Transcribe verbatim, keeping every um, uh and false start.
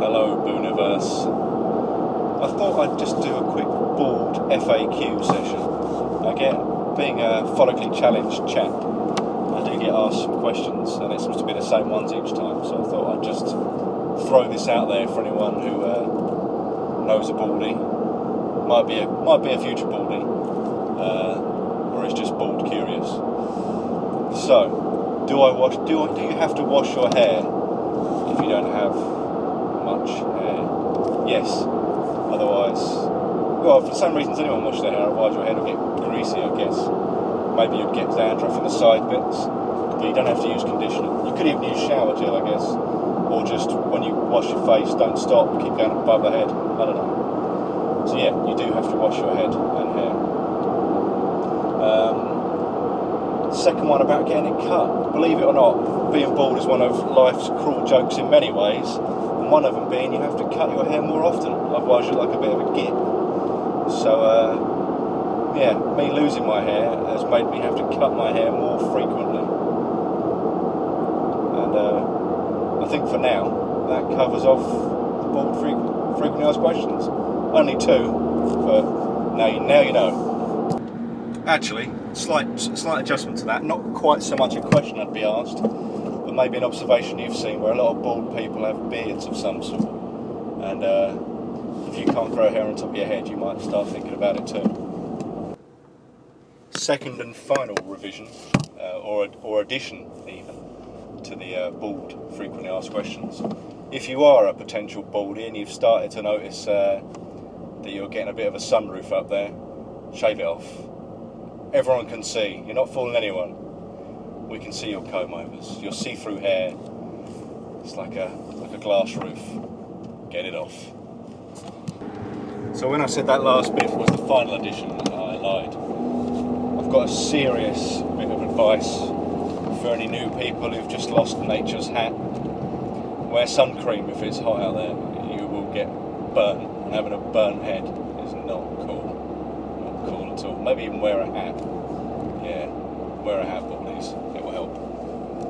Hello, Booniverse. I thought I'd just do a quick bald F A Q session. I get, being a follically challenged chap, I do get asked some questions, and it seems to be the same ones each time. So I thought I'd just throw this out there for anyone who uh, knows a baldy, might be a might be a future baldy, uh, or is just bald curious. So, do I wash? Do I, do you have to wash your hair if you don't have much hair? Yes. Otherwise, well, for the same reasons anyone washes their hair, otherwise your hair will get greasy, I guess. Maybe you'd get dandruff in the side bits, but you don't have to use conditioner. You could even use shower gel, I guess, or just when you wash your face, don't stop, keep going above the head. I don't know. So yeah, you do have to wash your head and hair. Um, second one about getting it cut. Believe it or not, being bald is one of life's cruel jokes in many ways. One of them being you have to cut your hair more often, otherwise you're like a bit of a git. So, uh, yeah, me losing my hair has made me have to cut my hair more frequently. And uh, I think for now, that covers off the bald frequent, frequently asked questions. Only two, but now you, now you know. Actually, slight, slight adjustment to that, not quite so much a question I'd be asked, but maybe an observation you've seen where a lot of bald people have beards of some sort, and uh, if you can't grow hair on top of your head, you might start thinking about it too. Second and final revision, uh, or or addition even, to the uh, bald frequently asked questions. If you are a potential baldy and you've started to notice uh, that you're getting a bit of a sunroof up there, shave it off. Everyone can see. You're not fooling anyone. We can see your comb overs, your see-through hair. It's like a like a glass roof. Get it off. So when I said that last bit was the final edition, I lied. I've got a serious bit of advice for any new people who've just lost nature's hat. Wear sun cream if it's hot out there. You will get burnt, and having a burnt head is not cool. Not cool at all. Maybe even wear a hat. Yeah, wear a hat, baldies. It will help.